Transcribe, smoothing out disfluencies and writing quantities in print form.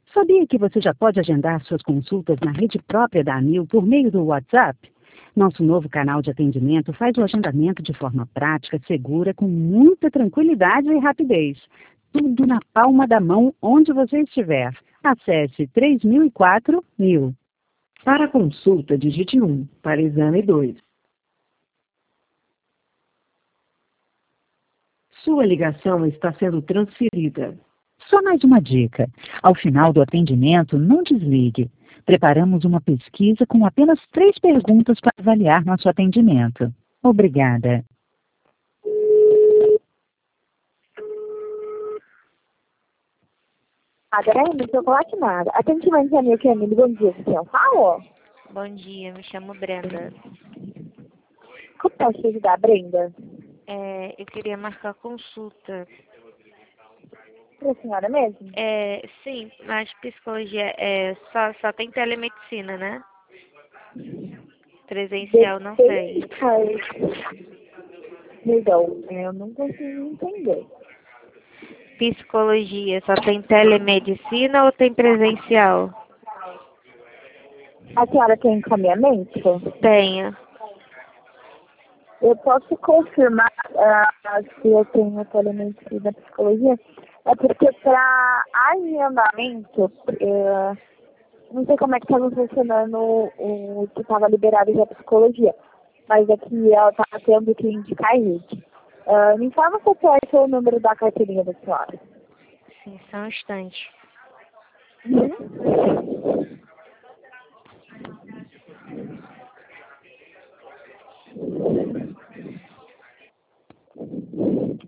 Sabia que você já pode agendar suas consultas na rede própria da Amil por meio do WhatsApp? Nosso novo canal de atendimento faz o agendamento de forma prática, segura, com muita tranquilidade e rapidez. Tudo na palma da mão, onde você estiver. Acesse 3004.000. Para consulta, digite 1. Para exame, 2. Sua ligação está sendo transferida. Só mais uma dica. Ao final do atendimento, não desligue. Preparamos uma pesquisa com apenas 3 perguntas para avaliar nosso atendimento. Obrigada. Adriane, chocolate nada. Atendimento de amigo que amigo, bom dia, senhor. Fala. Bom dia, me chamo Brenda. Como posso te ajudar, Brenda? Eu queria marcar consulta. Para a senhora mesmo? Sim, mas psicologia só tem telemedicina, né? Presencial, não sei. Perdão, eu não consigo entender. Psicologia só tem telemedicina ou tem presencial? A senhora tem encaminhamento? Tenho. Eu posso confirmar se eu tenho telemedicina psicologia? É porque para agendamento, não sei como é que estava funcionando o que estava liberado já psicologia, mas aqui ela está tendo que indicar isso. Me informa qual é o número da carteirinha da senhora. Sim, só um instante. Uhum.